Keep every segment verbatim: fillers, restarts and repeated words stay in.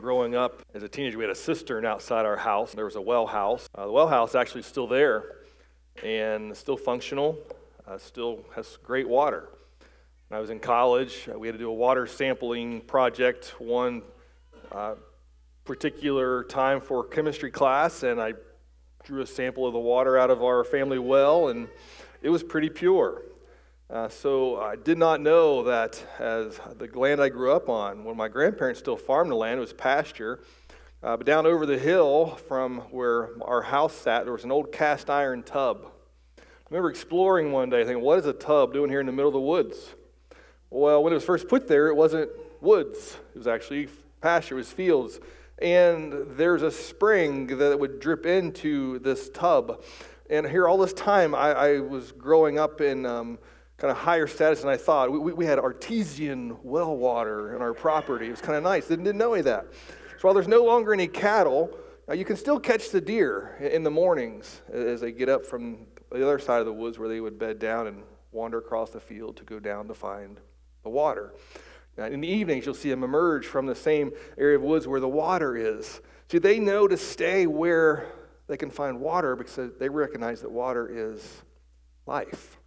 growing up as a teenager, we had a cistern outside our house. There was a well house. Uh, the well house actually is still there and still functional, uh, still has great water. When I was in college, uh, we had to do a water sampling project one uh, particular time for chemistry class, and I drew a sample of the water out of our family well, and it was pretty pure. Uh, so I did not know that as the land I grew up on, when my grandparents still farmed the land, it was pasture. Uh, but down over the hill from where our house sat, there was an old cast iron tub. I remember exploring one day thinking, what is a tub doing here in the middle of the woods? Well, when it was first put there, it wasn't woods. It was actually pasture, it was fields. And there's a spring that would drip into this tub. And here all this time, I, I was growing up in um, kind of higher status than I thought. We, we had artesian well water in our property. It was kind of nice. Didn't, didn't know any of that. So while there's no longer any cattle, uh, you can still catch the deer in the mornings as they get up from the other side of the woods where they would bed down and wander across the field to go down to find the water. Now, in the evenings, you'll see them emerge from the same area of woods where the water is. See, they know to stay where they can find water because they recognize that water is life.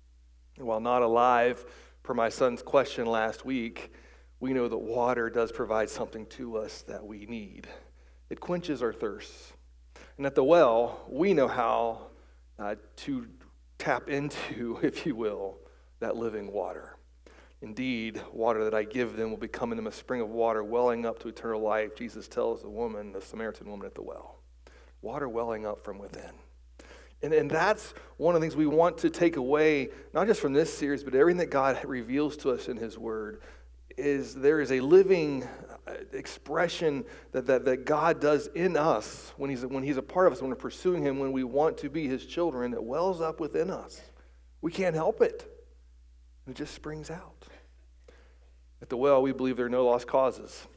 And while not alive, per my son's question last week, we know that water does provide something to us that we need. It quenches our thirst. And at the well, we know how uh, to tap into, if you will, that living water. Indeed, water that I give them will become in them a spring of water welling up to eternal life, Jesus tells the woman, the Samaritan woman at the well. Water welling up from within. And, and that's one of the things we want to take away, not just from this series, but everything that God reveals to us in His Word, is there is a living expression that, that, that God does in us when he's, when he's a part of us, when we're pursuing Him, when we want to be His children, that wells up within us. We can't help it. It just springs out. At the well, we believe there are no lost causes,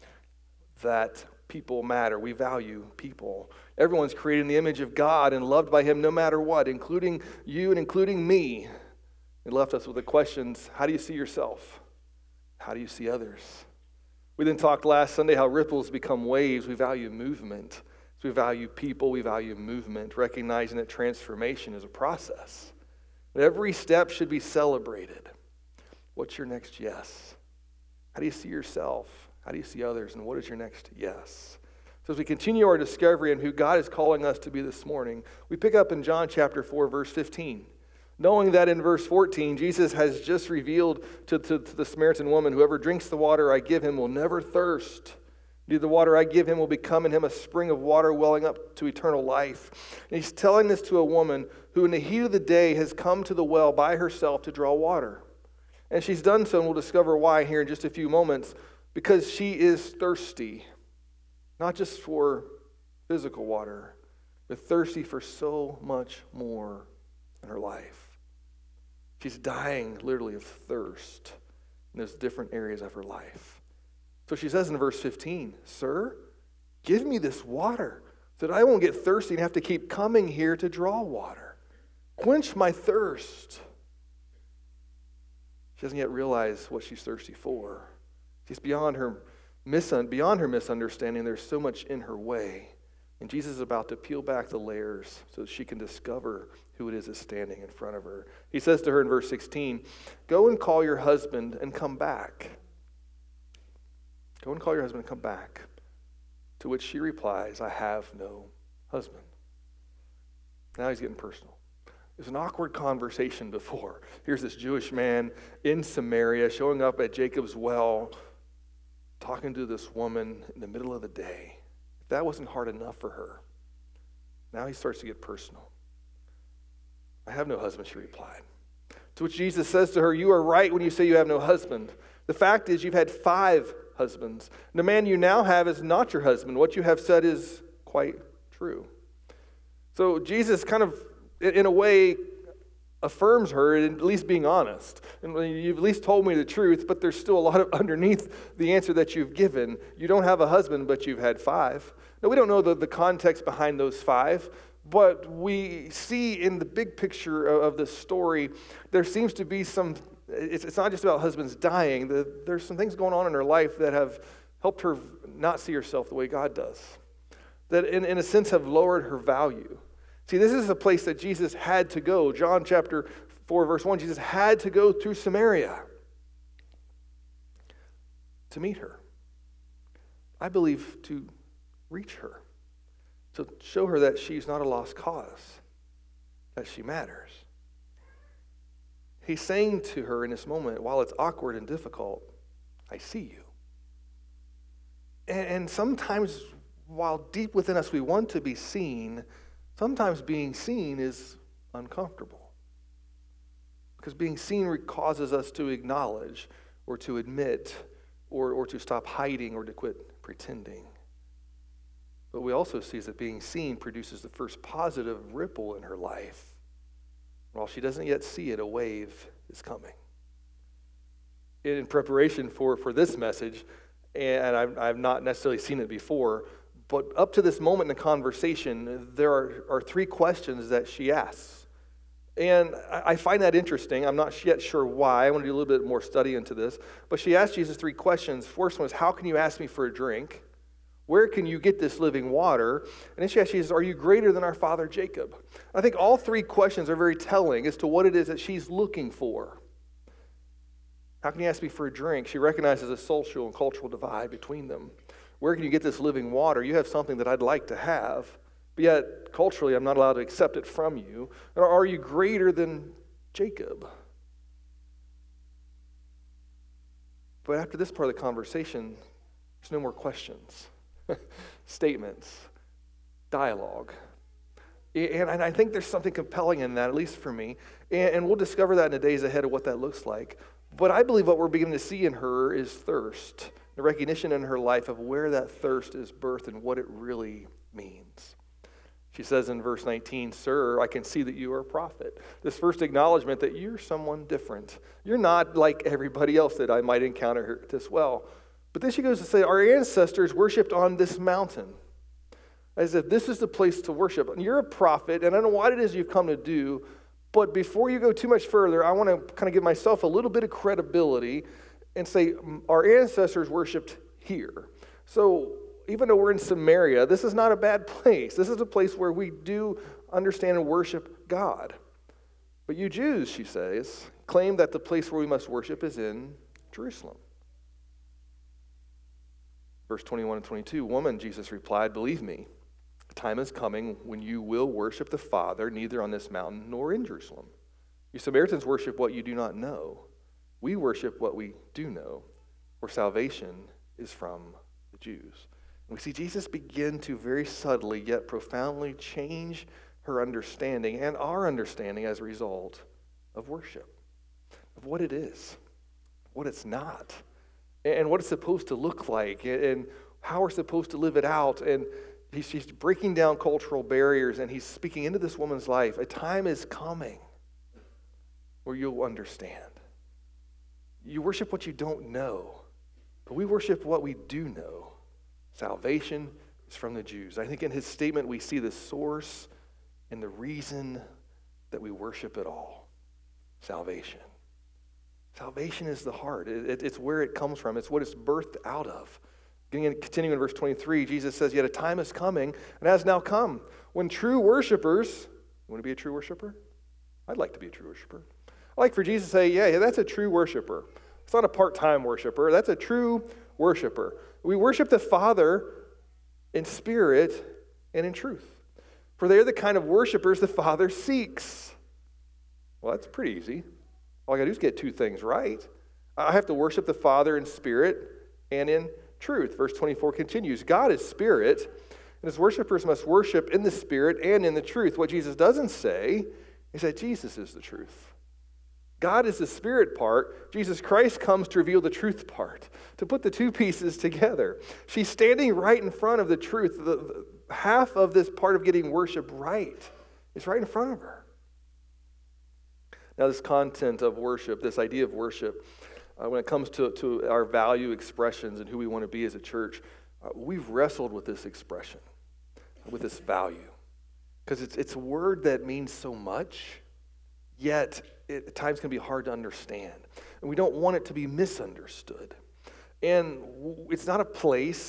that people matter. We value people. Everyone's created in the image of God and loved by Him no matter what, including you and including me. It left us with the questions, how do you see yourself? How do you see others? We then talked last Sunday how ripples become waves. We value movement. So we value people, we value movement, recognizing that transformation is a process. That every step should be celebrated. What's your next yes? How do you see yourself? How do you see others? And what is your next yes? So as we continue our discovery in who God is calling us to be this morning, we pick up in John chapter four, verse fifteen. Knowing that in verse fourteen, Jesus has just revealed to, to, to the Samaritan woman, whoever drinks the water I give him will never thirst. Indeed, the water I give him will become in him a spring of water welling up to eternal life. And he's telling this to a woman who in the heat of the day has come to the well by herself to draw water. And she's done so, and we'll discover why here in just a few moments, because she is thirsty, not just for physical water, but thirsty for so much more in her life. She's dying literally of thirst in those different areas of her life. So she says in verse fifteen, "Sir, give me this water so that I won't get thirsty and have to keep coming here to draw water. Quench my thirst." She doesn't yet realize what she's thirsty for. She's beyond her, misun- beyond her misunderstanding. There's so much in her way. And Jesus is about to peel back the layers so that she can discover who it is that's standing in front of her. He says to her in verse sixteen, "Go and call your husband and come back." Go and call your husband and come back. To which she replies, "I have no husband." Now he's getting personal. It was an awkward conversation before. Here's this Jewish man in Samaria showing up at Jacob's well, talking to this woman in the middle of the day. If that wasn't hard enough for her, now he starts to get personal. "I have no husband," she replied. To which Jesus says to her, "You are right when you say you have no husband. The fact is you've had five husbands. The man you now have is not your husband. What you have said is quite true." So Jesus kind of, in a way, affirms her, at least being honest. And you've at least told me the truth, but there's still a lot of underneath the answer that you've given. You don't have a husband, but you've had five. Now, we don't know the, the context behind those five, but we see in the big picture of, of this story, there seems to be some, it's, it's not just about husbands dying. The, there's some things going on in her life that have helped her not see herself the way God does. That in, in a sense have lowered her value. See, this is a place that Jesus had to go. John chapter four, verse one, Jesus had to go through Samaria to meet her. I believe to reach her, to show her that she's not a lost cause, that she matters. He's saying to her in this moment, while it's awkward and difficult, I see you. And, and sometimes, while deep within us we want to be seen, sometimes being seen is uncomfortable. Because being seen causes us to acknowledge or to admit or, or to stop hiding or to quit pretending. But we also see that being seen produces the first positive ripple in her life. While she doesn't yet see it, a wave is coming. In preparation for, for this message, and I've, I've not necessarily seen it before, but up to this moment in the conversation, there are, are three questions that she asks. And I, I find that interesting. I'm not yet sure why. I want to do a little bit more study into this. But she asked Jesus three questions. First one is, how can you ask me for a drink? Where can you get this living water? And then she asks Jesus, are you greater than our father Jacob? I think all three questions are very telling as to what it is that she's looking for. How can you ask me for a drink? She recognizes a social and cultural divide between them. Where can you get this living water? You have something that I'd like to have, but yet culturally I'm not allowed to accept it from you. Or are you greater than Jacob? But after this part of the conversation, there's no more questions. Statements, dialogue. And I think there's something compelling in that, at least for me. And we'll discover that in the days ahead of what that looks like. But I believe what we're beginning to see in her is thirst, the recognition in her life of where that thirst is birthed and what it really means. She says in verse nineteen, sir, I can see that you are a prophet. This first acknowledgement that you're someone different. You're not like everybody else that I might encounter here as well. But then she goes to say, our ancestors worshipped on this mountain. As if this is the place to worship. And you're a prophet, and I don't know what it is you've come to do, but before you go too much further, I want to kind of give myself a little bit of credibility and say, our ancestors worshipped here. So even though we're in Samaria, this is not a bad place. This is a place where we do understand and worship God. But you Jews, she says, claim that the place where we must worship is in Jerusalem. Verse twenty-one and twenty-two, woman, Jesus replied, believe me, a time is coming when you will worship the Father neither on this mountain nor in Jerusalem. You Samaritans worship what you do not know. We worship what we do know, for salvation is from the Jews. And we see Jesus begin to very subtly yet profoundly change her understanding and our understanding as a result of worship, of what it is, what it's not, and what it's supposed to look like, and how we're supposed to live it out. And he's, he's breaking down cultural barriers, and he's speaking into this woman's life. A time is coming where you'll understand. You worship what you don't know, but we worship what we do know. Salvation is from the Jews. I think in his statement we see the source and the reason that we worship at all. Salvation. Salvation is the heart. It, it, it's where it comes from. It's what it's birthed out of. Continuing in verse twenty-three, Jesus says, yet a time is coming and has now come when true worshipers, you want to be a true worshiper? I'd like to be a true worshiper. I like for Jesus to say, yeah, yeah, that's a true worshiper. It's not a part-time worshiper. That's a true worshiper. We worship the Father in spirit and in truth. For they're the kind of worshipers the Father seeks. Well, that's pretty easy. All I got to do is get two things right. I have to worship the Father in spirit and in truth. Verse twenty-four continues, God is spirit, and his worshipers must worship in the spirit and in the truth. What Jesus doesn't say is that Jesus is the truth. God is the spirit part. Jesus Christ comes to reveal the truth part, to put the two pieces together. She's standing right in front of the truth. The, the, half of this part of getting worship right is right in front of her. Now, this content of worship, this idea of worship, uh, when it comes to, to our value expressions and who we want to be as a church, uh, we've wrestled with this expression, with this value. Because it's, it's a word that means so much, yet it, at times can be hard to understand. And we don't want it to be misunderstood. And it's not a place,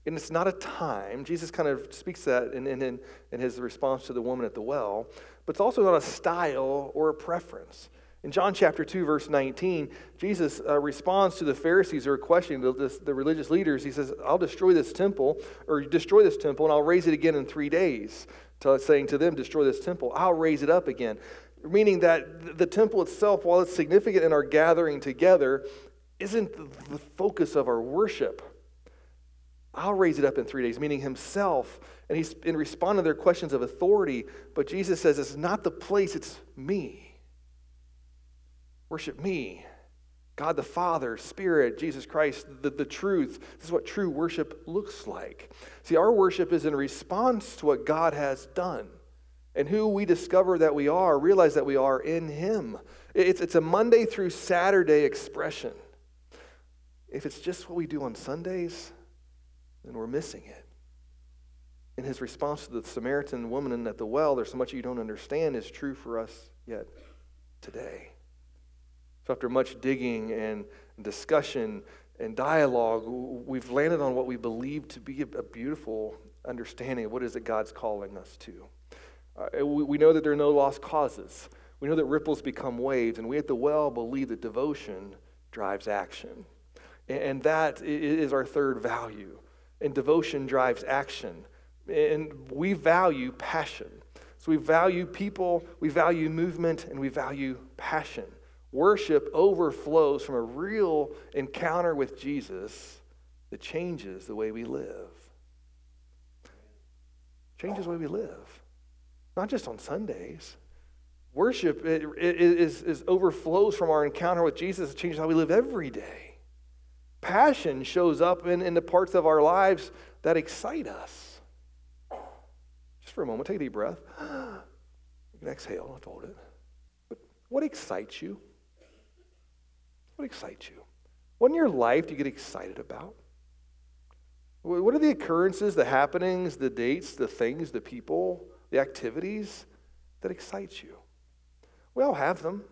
And it's not a time. Jesus kind of speaks that in, in, in his response to the woman at the well. But it's also not a style or a preference. In John chapter two, verse nineteen, Jesus uh, responds to the Pharisees who are questioning the, the, the religious leaders. He says, I'll destroy this temple, or destroy this temple, and I'll raise it again in three days. To, saying to them, destroy this temple. I'll raise it up again. Meaning that the temple itself, while it's significant in our gathering together, isn't the focus of our worship. I'll raise it up in three days, meaning himself. And he's in response to their questions of authority. But Jesus says, it's not the place, it's me. Worship me, God the Father, Spirit, Jesus Christ, the, the truth. This is what true worship looks like. See, our worship is in response to what God has done and who we discover that we are, realize that we are in him. It's, it's a Monday through Saturday expression. If it's just what we do on Sundays, then we're missing it. In his response to the Samaritan woman at the well, there's so much you don't understand is true for us yet today. So after much digging and discussion and dialogue, we've landed on what we believe to be a beautiful understanding of what is it God's calling us to. Uh, we, we know that there are no lost causes. We know that ripples become waves, and we at the well believe that devotion drives action. And, and that is our third value. And devotion drives action. And we value passion. So we value people, we value movement, and we value passion. Worship overflows from a real encounter with Jesus that changes the way we live. Changes the way we live. Not just on Sundays. Worship it, it, is, is overflows from our encounter with Jesus. It changes how we live every day. Passion shows up in, in the parts of our lives that excite us. Just for a moment, take a deep breath. You can exhale, don't hold it. But what excites you? What excites you? What in your life do you get excited about? What are the occurrences, the happenings, the dates, the things, the people, the activities that excite you? We all have them.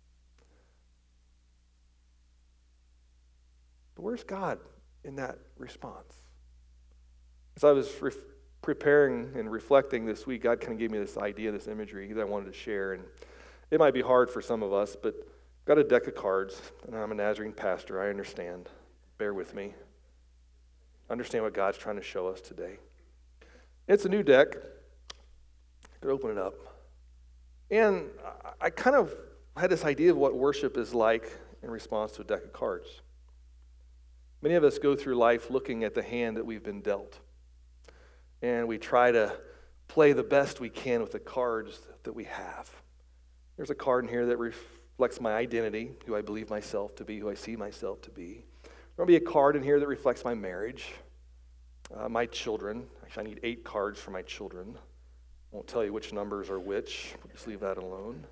But where's God in that response? As I was re- preparing and reflecting this week, God kind of gave me this idea, this imagery that I wanted to share. And it might be hard for some of us, but I've got a deck of cards, and I'm a Nazarene pastor. I understand. Bear with me. Understand what God's trying to show us today. It's a new deck. I could open it up. And I kind of had this idea of what worship is like in response to a deck of cards. Many of us go through life looking at the hand that we've been dealt. And we try to play the best we can with the cards that we have. There's a card in here that reflects my identity, who I believe myself to be, who I see myself to be. There'll be a card in here that reflects my marriage, uh, my children. Actually, I need eight cards for my children. I won't tell you which numbers are which. We'll just leave that alone.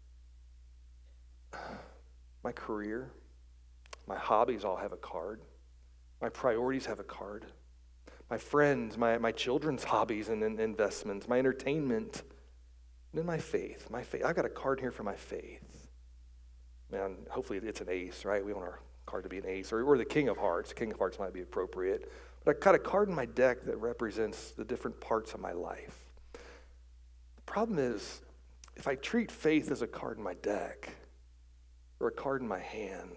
My career, my hobbies all have a card. My priorities have a card. My friends, my, my children's hobbies and, and investments, my entertainment, and then my faith. My faith. I've got a card here for my faith. Man, hopefully it's an ace, right? We want our card to be an ace, or, or the King of Hearts. The King of Hearts might be appropriate. But I've got a card in my deck that represents the different parts of my life. The problem is, if I treat faith as a card in my deck, or a card in my hand,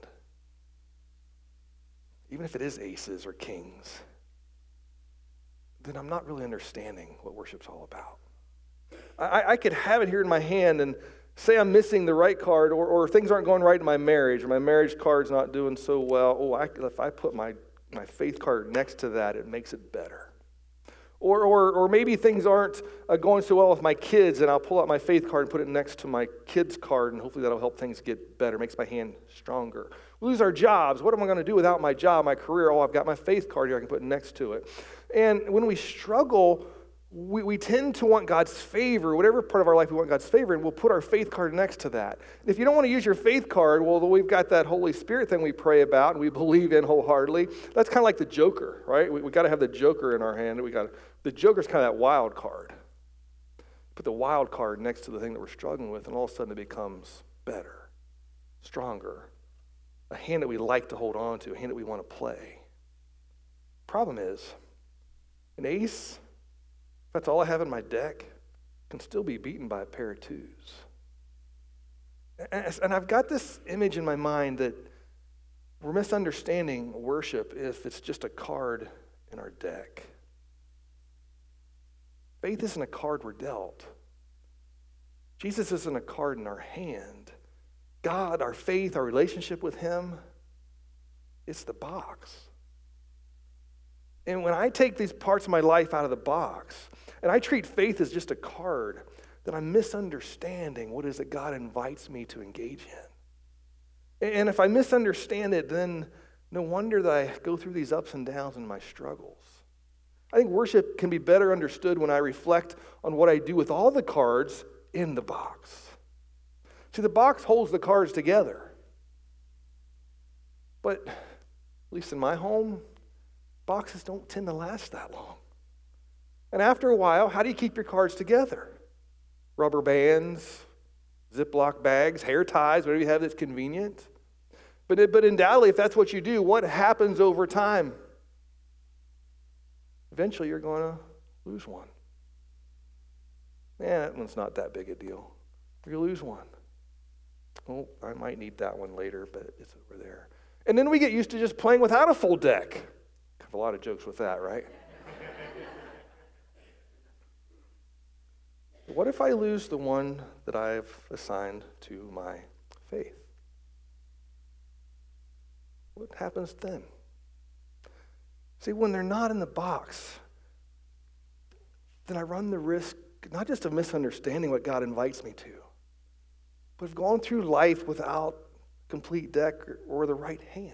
even if it is aces or kings, then I'm not really understanding what worship's all about. I, I could have it here in my hand and say I'm missing the right card, or, or things aren't going right in my marriage, or my marriage card's not doing so well. Oh, I, if I put my, my faith card next to that, it makes it better. Or, or, or maybe things aren't uh, going so well with my kids, and I'll pull out my faith card and put it next to my kid's card, and hopefully that'll help things get better, makes my hand stronger. We lose our jobs. What am I going to do without my job, my career? Oh, I've got my faith card here I can put next to it. And when we struggle, we, we tend to want God's favor, whatever part of our life we want God's favor, and we'll put our faith card next to that. And if you don't want to use your faith card, well, we've got that Holy Spirit thing we pray about and we believe in wholeheartedly. That's kind of like the Joker, right? We, we got to have the Joker in our hand. We got the Joker's kind of that wild card. Put the wild card next to the thing that we're struggling with, and all of a sudden it becomes better, stronger, a hand that we like to hold on to, a hand that we want to play. Problem is, An ace, if that's all I have in my deck, can still be beaten by a pair of twos. And I've got this image in my mind that we're misunderstanding worship if it's just a card in our deck. Faith isn't a card we're dealt. Jesus isn't a card in our hand. God, our faith, our relationship with him, it's the box. And when I take these parts of my life out of the box, and I treat faith as just a card, then I'm misunderstanding what it is that God invites me to engage in. And if I misunderstand it, then no wonder that I go through these ups and downs in my struggles. I think worship can be better understood when I reflect on what I do with all the cards in the box. See, the box holds the cards together. But, at least in my home, boxes don't tend to last that long. And after a while, how do you keep your cards together? Rubber bands, Ziploc bags, hair ties, whatever you have that's convenient. But, but undoubtedly, if that's what you do, what happens over time? Eventually, you're going to lose one. Yeah, that one's not that big a deal. You lose one. Oh, I might need that one later, but it's over there. And then we get used to just playing without a full deck. I have a lot of jokes with that, right? What if I lose the one that I've assigned to my faith? What happens then? See, when they're not in the box, then I run the risk not just of misunderstanding what God invites me to, but of going through life without complete deck or the right hand.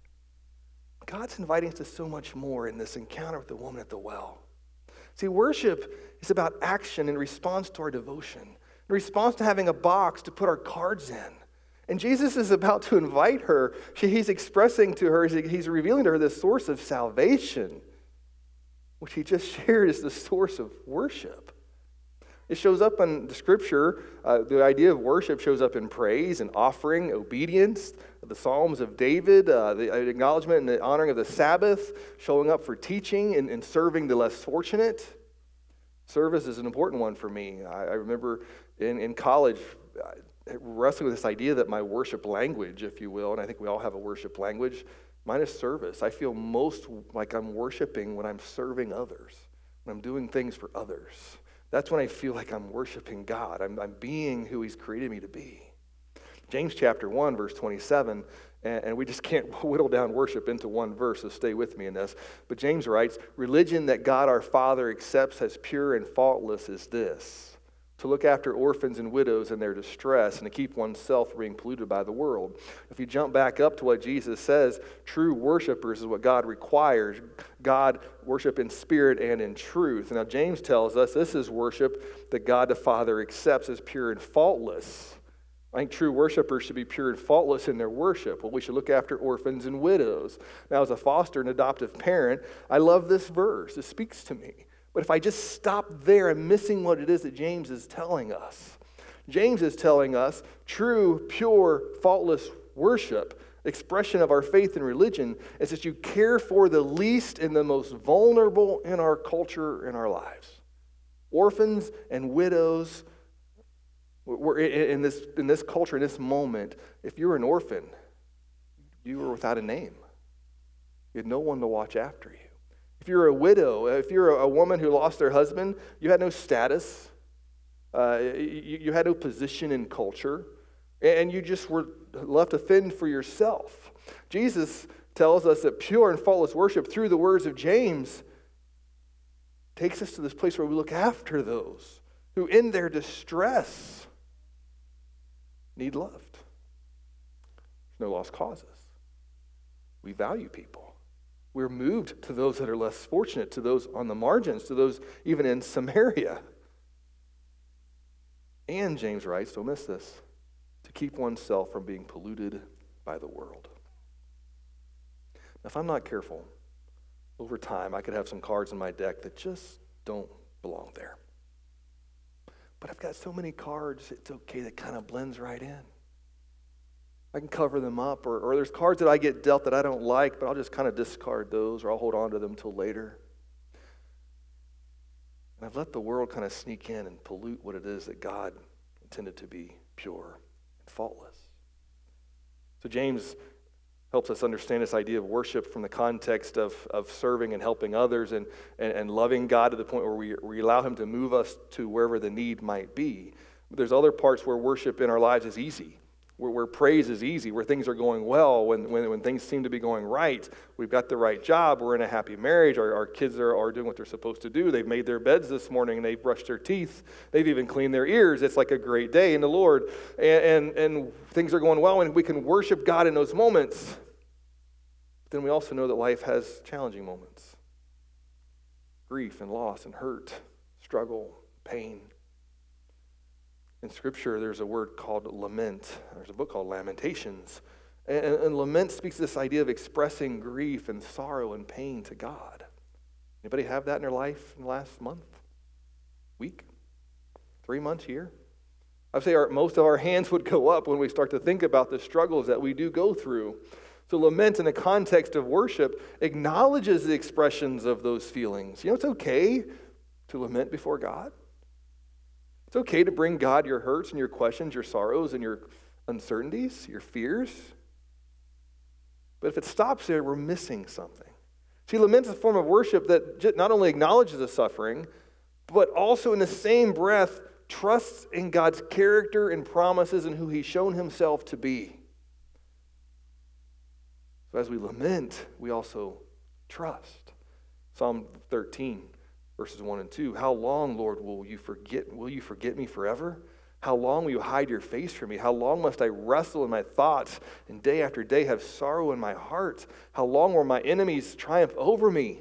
God's inviting us to so much more in this encounter with the woman at the well. See, worship is about action in response to our devotion, in response to having a box to put our cards in. And Jesus is about to invite her. He's expressing to her, he's revealing to her the source of salvation, which he just shared is the source of worship. It shows up in the scripture. Uh, the idea of worship shows up in praise and offering, obedience, the Psalms of David, uh, the acknowledgement and the honoring of the Sabbath, showing up for teaching and, and serving the less fortunate. Service is an important one for me. I, I remember in, in college uh, wrestling with this idea that my worship language, if you will, and I think we all have a worship language, mine is service. I feel most like I'm worshiping when I'm serving others, when I'm doing things for others. That's when I feel like I'm worshiping God. I'm, I'm being who he's created me to be. James chapter one, verse twenty-seven, and, and we just can't whittle down worship into one verse, so stay with me in this. But James writes, religion that God our Father accepts as pure and faultless is this, to look after orphans and widows in their distress and to keep oneself from being polluted by the world. If you jump back up to what Jesus says, true worshipers is what God requires. God worship in spirit and in truth. Now James tells us this is worship that God the Father accepts as pure and faultless. I think true worshipers should be pure and faultless in their worship. Well, we should look after orphans and widows. Now, as a foster and adoptive parent, I love this verse. It speaks to me. But if I just stop there, I'm missing what it is that James is telling us. James is telling us true, pure, faultless worship, expression of our faith and religion, is that you care for the least and the most vulnerable in our culture, in our lives. Orphans and widows. We're in this, in this culture, in this moment, if you're an orphan, you were without a name. You had no one to watch after you. If you're a widow, if you're a woman who lost their husband, you had no status. Uh, you, you had no position in culture. And you just were left to fend for yourself. Jesus tells us that pure and faultless worship, through the words of James, takes us to this place where we look after those who in their distress need loved. There's no lost causes. We value people. We're moved to those that are less fortunate, to those on the margins, to those even in Samaria. And James writes, don't miss this, to keep oneself from being polluted by the world. Now, if I'm not careful, over time I could have some cards in my deck that just don't belong there. But I've got so many cards, it's okay, that kind of blends right in. I can cover them up, or, or there's cards that I get dealt that I don't like, but I'll just kind of discard those, or I'll hold on to them until later. And I've let the world kind of sneak in and pollute what it is that God intended to be pure and faultless. So James helps us understand this idea of worship from the context of, of serving and helping others and, and, and loving God to the point where we, we allow him to move us to wherever the need might be. But there's other parts where worship in our lives is easy, where, where praise is easy, where things are going well, when, when, when things seem to be going right. We've got the right job, we're in a happy marriage, our, our kids are, are doing what they're supposed to do, they've made their beds this morning, they've brushed their teeth, they've even cleaned their ears. It's like a great day in the Lord, and, and, and things are going well, and we can worship God in those moments. Then we also know that life has challenging moments. Grief and loss and hurt, struggle, pain. In Scripture, there's a word called lament. There's a book called Lamentations. And, and lament speaks to this idea of expressing grief and sorrow and pain to God. Anybody have that in their life in the last month, week, three months, year? I'd say our, most of our hands would go up when we start to think about the struggles that we do go through. So lament in the context of worship acknowledges the expressions of those feelings. You know, it's okay to lament before God. It's okay to bring God your hurts and your questions, your sorrows and your uncertainties, your fears. But if it stops there, we're missing something. See, lament is a form of worship that not only acknowledges the suffering, but also in the same breath trusts in God's character and promises and who he's shown himself to be. So as we lament, we also trust. Psalm thirteen, verses one and two. How long, Lord, will you forget, will you forget me forever? How long will you hide your face from me? How long must I wrestle in my thoughts and day after day have sorrow in my heart? How long will my enemies triumph over me?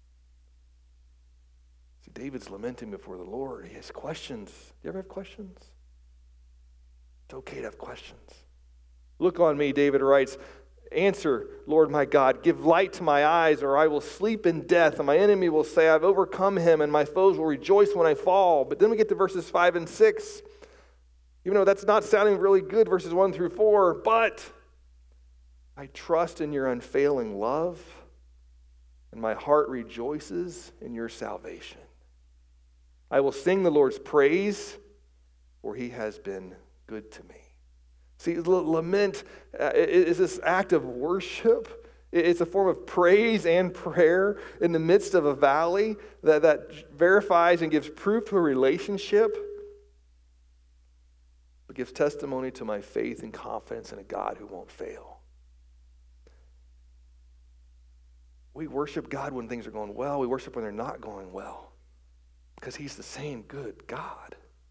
See, David's lamenting before the Lord. He has questions. Do you ever have questions? It's okay to have questions. Look on me, David writes. Answer, Lord my God, give light to my eyes, or I will sleep in death, and my enemy will say, I've overcome him, and my foes will rejoice when I fall. But then we get to verses five and six. Even though that's not sounding really good, verses one through four, but I trust in your unfailing love, and my heart rejoices in your salvation. I will sing the Lord's praise, for he has been good to me. See, lament is this act of worship. It's a form of praise and prayer in the midst of a valley that, that verifies and gives proof to a relationship, but gives testimony to my faith and confidence in a God who won't fail. We worship God when things are going well. We worship when they're not going well because he's the same good God.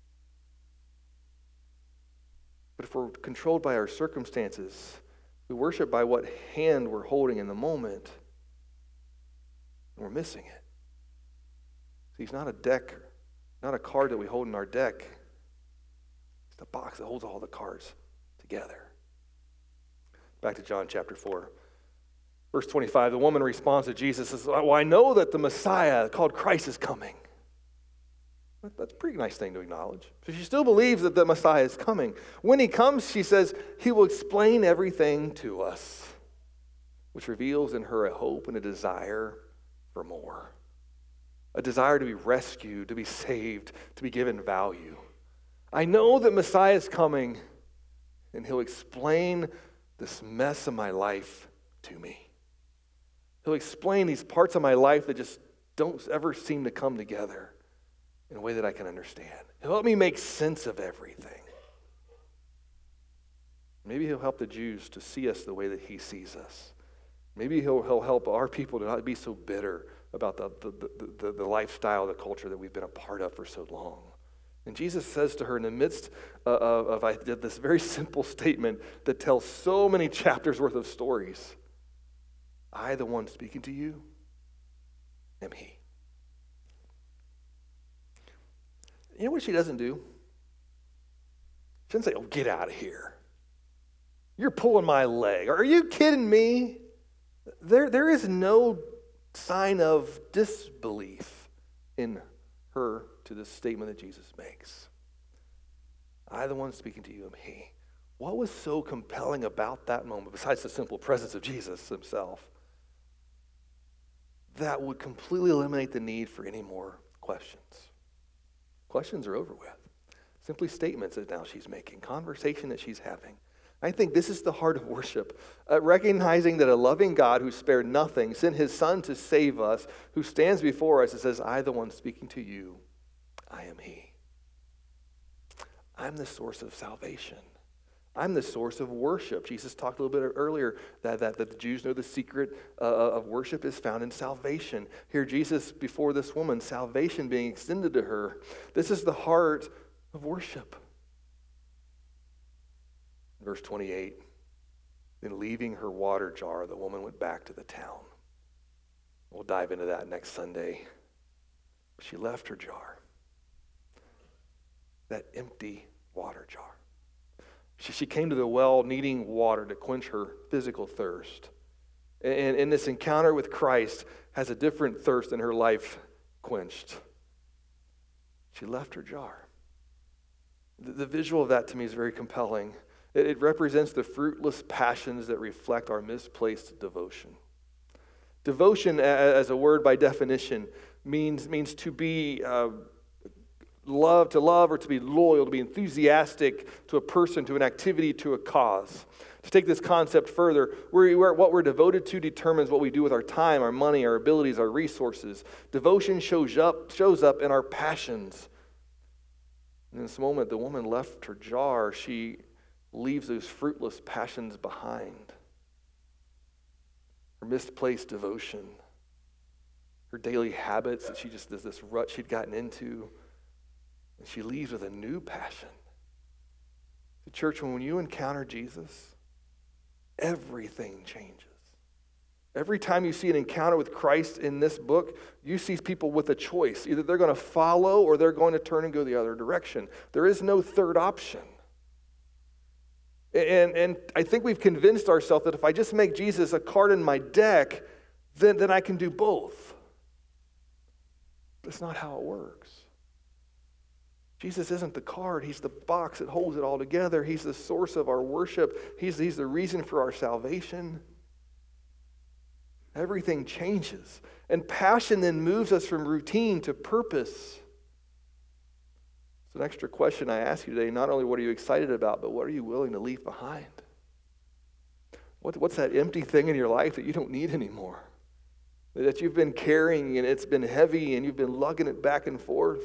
But if we're controlled by our circumstances, we worship by what hand we're holding in the moment, and we're missing it. See, he's not a deck, not a card that we hold in our deck. It's the box that holds all the cards together. Back to John chapter four. Verse twenty-five, the woman responds to Jesus and says, well, I know that the Messiah called Christ is coming. That's a pretty nice thing to acknowledge. So she still believes that the Messiah is coming. When he comes, she says, he will explain everything to us, which reveals in her a hope and a desire for more. A desire to be rescued, to be saved, to be given value. I know that Messiah is coming, and he'll explain this mess of my life to me. He'll explain these parts of my life that just don't ever seem to come together in a way that I can understand. He'll help me make sense of everything. Maybe he'll help the Jews to see us the way that he sees us. Maybe he'll, he'll help our people to not be so bitter about the, the, the, the, the lifestyle, the culture that we've been a part of for so long. And Jesus says to her in the midst of, of I did this very simple statement that tells so many chapters worth of stories. I, the one speaking to you, am he. You know what she doesn't do? She doesn't say, oh, get out of here. You're pulling my leg. Are you kidding me? There, there is no sign of disbelief in her to this statement that Jesus makes. I, the one speaking to you, am he. What was so compelling about that moment, besides the simple presence of Jesus himself, that would completely eliminate the need for any more questions? Questions are over with. Simply statements that now she's making, conversation that she's having. I think this is the heart of worship, uh, recognizing that a loving God who spared nothing sent his son to save us, who stands before us and says, I, the one speaking to you, I am he. I'm the source of salvation. I'm the source of worship. Jesus talked a little bit earlier that, that, that the Jews know the secret uh, of worship is found in salvation. Here, Jesus, before this woman, salvation being extended to her. This is the heart of worship. Verse twenty-eight, then leaving her water jar, the woman went back to the town. We'll dive into that next Sunday. She left her jar, that empty water jar. She, she came to the well needing water to quench her physical thirst. And in this encounter with Christ has a different thirst in her life quenched. She left her jar. The, the visual of that to me is very compelling. It, it represents the fruitless passions that reflect our misplaced devotion. Devotion, as a word by definition, means, means to be uh, love, to love or to be loyal, to be enthusiastic to a person, to an activity, to a cause. To take this concept further, we're, we're, what we're devoted to determines what we do with our time, our money, our abilities, our resources. Devotion shows up, shows up in our passions. In this moment, the woman left her jar. She leaves those fruitless passions behind. Her misplaced devotion, her daily habits that she just, there's this rut she'd gotten into, and she leaves with a new passion. The church, when you encounter Jesus, everything changes. Every time you see an encounter with Christ in this book, you see people with a choice. Either they're going to follow or they're going to turn and go the other direction. There is no third option. And, and I think we've convinced ourselves that if I just make Jesus a card in my deck, then, then I can do both. That's not how it works. Jesus isn't the card. He's the box that holds it all together. He's the source of our worship. He's, he's the reason for our salvation. Everything changes. And passion then moves us from routine to purpose. It's an extra question I ask you today. Not only what are you excited about, but what are you willing to leave behind? What, what's that empty thing in your life that you don't need anymore? That you've been carrying and it's been heavy and you've been lugging it back and forth?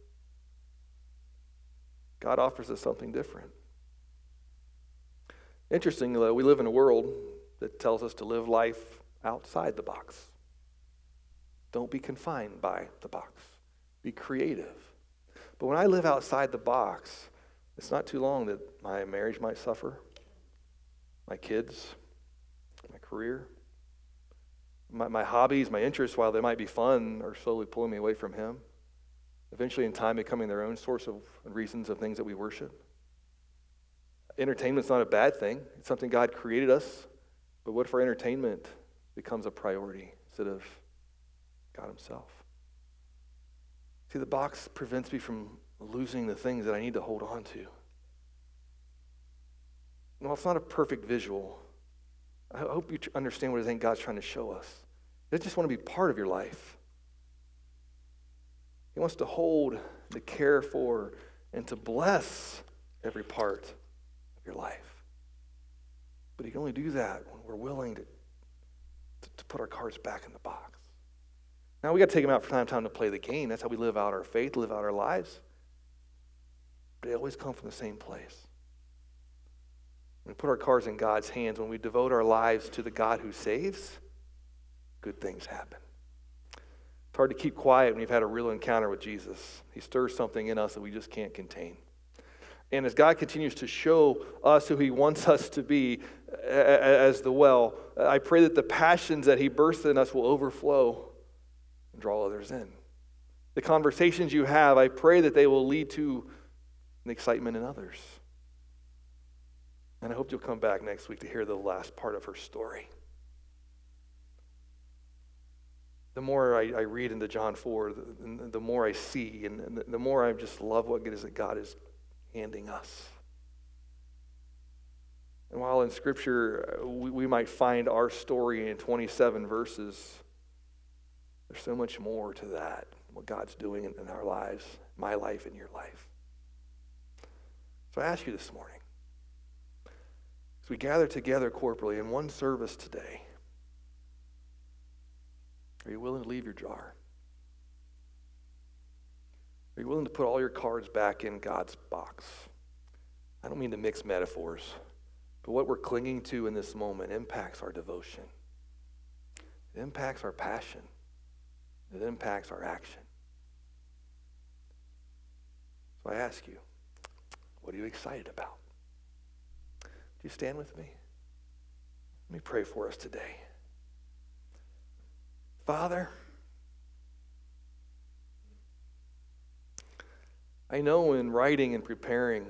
God offers us something different. Interestingly, though, we live in a world that tells us to live life outside the box. Don't be confined by the box. Be creative. But when I live outside the box, it's not too long that my marriage might suffer, my kids, my career, my, my hobbies, my interests, while they might be fun, are slowly pulling me away from Him. Eventually, in time, becoming their own source of reasons of things that we worship. Entertainment's not a bad thing. It's something God created us. But what if our entertainment becomes a priority instead of God Himself? See, the box prevents me from losing the things that I need to hold on to. Well, it's not a perfect visual. I hope you understand what I think God's trying to show us. He doesn't just want to be part of your life. He wants to hold, to care for, and to bless every part of your life. But He can only do that when we're willing to, to, to put our cards back in the box. Now, we got to take them out from time to time to play the game. That's how we live out our faith, live out our lives. But they always come from the same place. When we put our cards in God's hands, when we devote our lives to the God who saves, good things happen. It's hard to keep quiet when you've had a real encounter with Jesus. He stirs something in us that we just can't contain. And as God continues to show us who He wants us to be as the well, I pray that the passions that He births in us will overflow and draw others in. The conversations you have, I pray that they will lead to an excitement in others. And I hope you'll come back next week to hear the last part of her story. The more I, I read into John four, the, the more I see, and the, the more I just love what it is that God is handing us. And while in Scripture we, we might find our story in twenty-seven verses, there's so much more to that, what God's doing in, in our lives my life and your life. So I ask you this morning, as we gather together corporately in one service today, are you willing to leave your jar? Are you willing to put all your cards back in God's box? I don't mean to mix metaphors, but what we're clinging to in this moment impacts our devotion. It impacts our passion. It impacts our action. So I ask you, what are you excited about? Do you stand with me? Let me pray for us today. Father, I know in writing and preparing,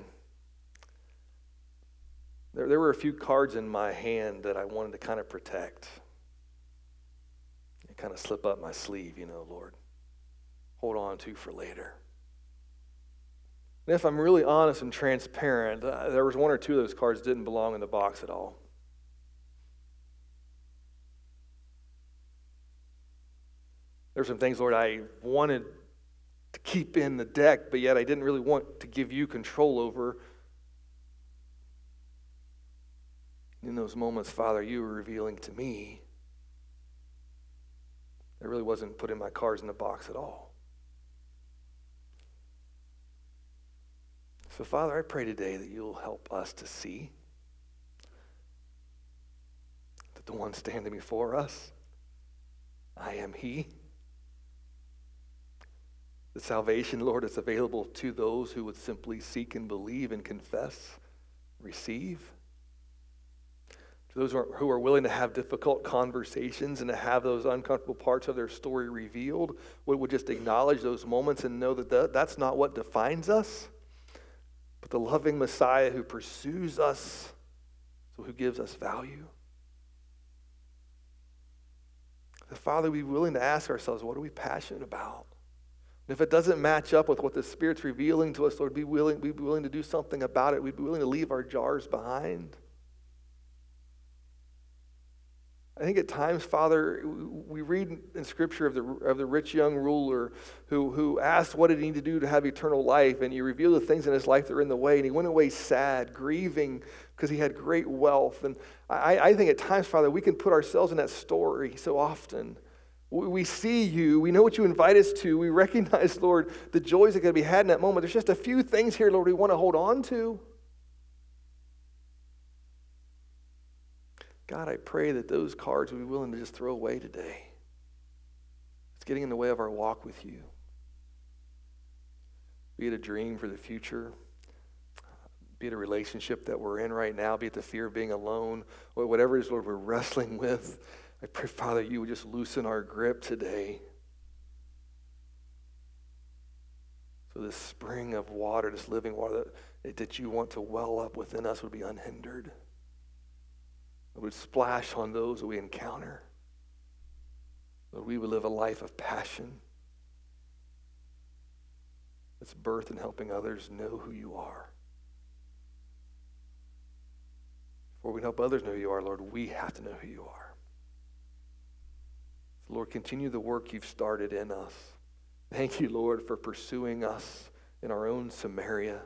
there, there were a few cards in my hand that I wanted to kind of protect. And kind of slip up my sleeve, you know, Lord. Hold on to for later. And if I'm really honest and transparent, uh, there was one or two of those cards that didn't belong in the box at all. There's some things, Lord, I wanted to keep in the deck, but yet I didn't really want to give you control over. In those moments, Father, you were revealing to me I really wasn't putting my cards in the box at all. So, Father, I pray today that you'll help us to see that the one standing before us, I am he. The salvation, Lord, is available to those who would simply seek and believe and confess, receive. To those who are, who are willing to have difficult conversations and to have those uncomfortable parts of their story revealed, would, would just acknowledge those moments and know that the, that's not what defines us, but the loving Messiah who pursues us, so who gives us value. The Father, we're willing to ask ourselves, what are we passionate about? And if it doesn't match up with what the Spirit's revealing to us, Lord, be willing, we'd be willing to do something about it. We'd be willing to leave our jars behind. I think at times, Father, we read in Scripture of the of the rich young ruler who, who asked what did he need to do to have eternal life, and you reveal the things in his life that are in the way, and he went away sad, grieving because he had great wealth. And I, I think at times, Father, we can put ourselves in that story so often. We, we see you, we know what you invite us to, we recognize, Lord, the joys that can be had in that moment. There's just a few things here, Lord, we want to hold on to. God, I pray that those cards we'll be willing to just throw away today. It's getting in the way of our walk with you. Be it a dream for the future, be it a relationship that we're in right now, be it the fear of being alone, or whatever it is, Lord, we're wrestling with. I pray, Father, you would just loosen our grip today. So this spring of water, this living water that, that you want to well up within us would be unhindered. It would splash on those that we encounter. That we would live a life of passion. It's birth in helping others know who you are. Before we help others know who you are, Lord, we have to know who you are. So Lord, continue the work you've started in us. Thank you, Lord, for pursuing us in our own Samaria,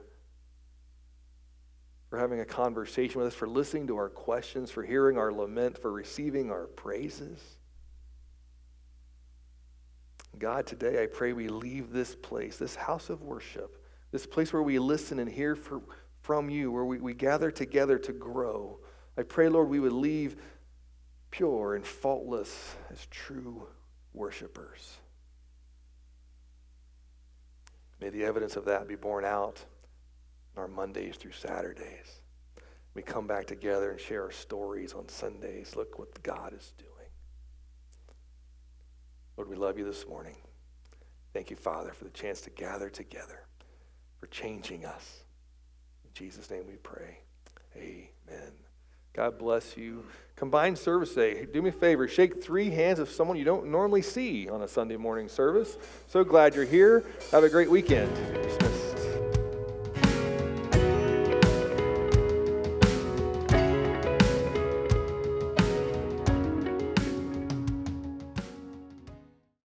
for having a conversation with us, for listening to our questions, for hearing our lament, for receiving our praises. God, today I pray we leave this place, this house of worship, this place where we listen and hear for, from you, where we, we gather together to grow. I pray, Lord, we would leave pure and faultless as true worshipers. May the evidence of that be borne out our Mondays through Saturdays. We come back together and share our stories on Sundays. Look what God is doing. Lord, we love you this morning. Thank you, Father, for the chance to gather together, for changing us. In Jesus' name we pray. Amen. God bless you. Combined service day. Do me a favor. Shake three hands of someone you don't normally see on a Sunday morning service. So glad you're here. Have a great weekend. Dismissed.